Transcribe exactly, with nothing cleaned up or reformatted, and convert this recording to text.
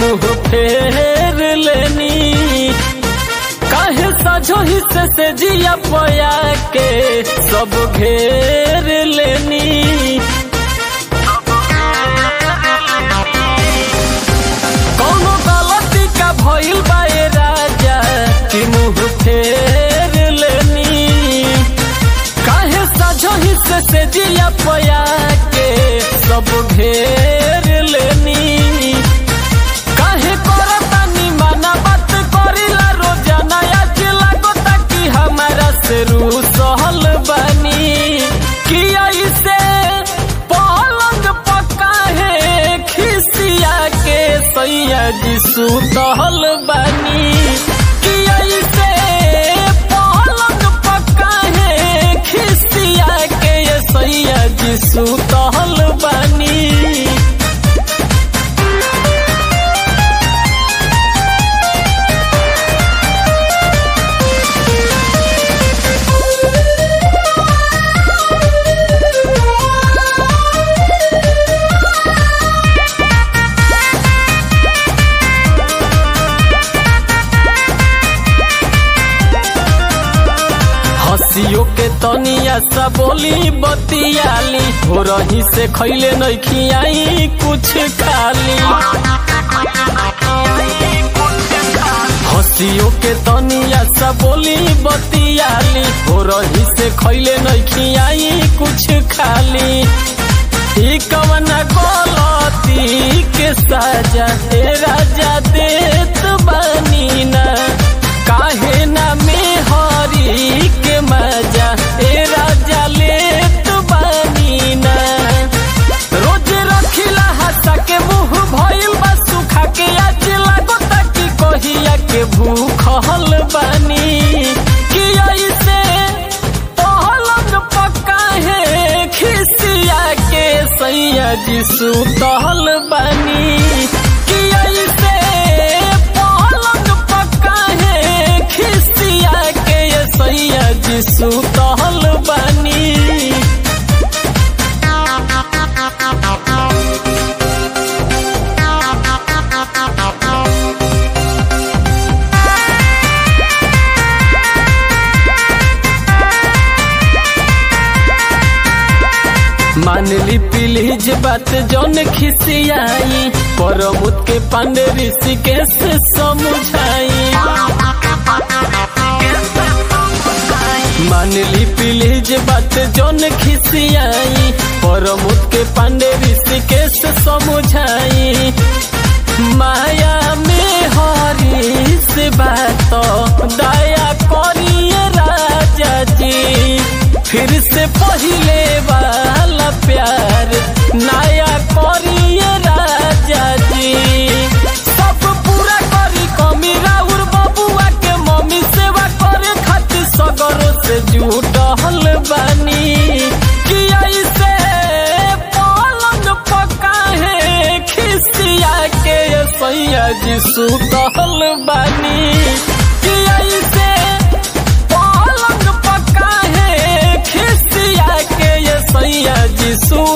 मुँह फेर लेनी। काहे साझो हिस्से से जिया पया के सब घेर लेनी। कौनो गलती का भइल बा ए राजा कि मुँह फेर लेनी। काहे साझो हिस्से से जिया पया के सब घेर लेनी। काहे करतानी माना बात करिला रोजाना आज लागता कि हमारा से रूसल बानी। कि ऐसे पलंग पक्का है खिसिया के सैया जी सुतल बानी। कि ऐसे पलंग पक्का है खिसिया के सैया जी सुतल बानी। हसियो के तनिया सा बोली बतियाली हो रही से खैले नहीं खियाई कुछ खाली। हसियो के तनिया सा बोली बतियाली हो रही से खैले नहीं खियाई कुछ खाली। ई कवना गलती के साजा हे राजा देत बानी ना। काहे ना में हरी के मजा ए राजा लेत बानी ना। रोज रखिला हंसा के मुँह भइल बा सुखा के आज लागता कि कहिया के भूखल बानी। कि ऐसे पलंग पक्का है खिसिया के सैया जी सुतल बानी। कि ऐसे पलंग पक्का है खिसिया के सैया जी सुतल बानी। मानली प्लीज बात जौन खिसियाई परमुत के पांडे ऋषिकेश से समझाई। मानली प्लीज बात जौन खिसियाई परमुत के पांडे ऋषिकेश से समझाई। माया में हरी से बात दया करिए राजा जी। फिर से पहिले वाला प्यार नया करिए राजा जी। सब पूरा करी कमी राउर बबुआ के मम्मी सेवा करे खातिर सगरों से जुटल बानी। कि ऐसे पलंग पक्का है खिसिया के सैया जी सुतल बानी। कि ऐसे पलंग पक्का है खिसिया के सैया जी सु